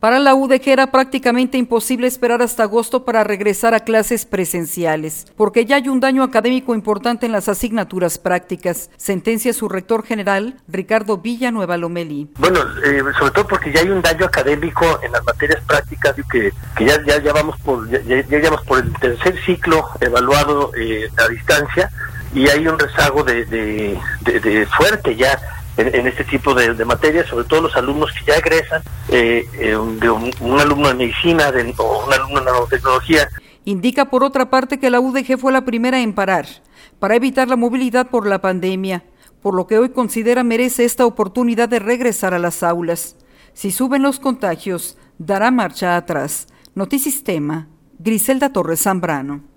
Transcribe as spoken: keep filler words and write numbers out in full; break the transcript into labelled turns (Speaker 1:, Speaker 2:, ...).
Speaker 1: Para la U D G era prácticamente imposible esperar hasta agosto para regresar a clases presenciales, porque ya hay un daño académico importante en las asignaturas prácticas, sentencia su rector general, Ricardo Villanueva Lomeli.
Speaker 2: Bueno, eh, sobre todo porque ya hay un daño académico en las materias prácticas, que, que ya, ya, ya, vamos por, ya, ya vamos por el tercer ciclo evaluado eh, a distancia, y hay un rezago de, de, de, de fuerte ya En, en este tipo de, de materias, sobre todo los alumnos que ya egresan, eh, eh, de un, un alumno de medicina de, o un alumno de nanotecnología.
Speaker 1: Indica por otra parte que la U D G fue la primera en parar, para evitar la movilidad por la pandemia, por lo que hoy considera merece esta oportunidad de regresar a las aulas. Si suben los contagios, dará marcha atrás. Notisistema, Griselda Torres Zambrano.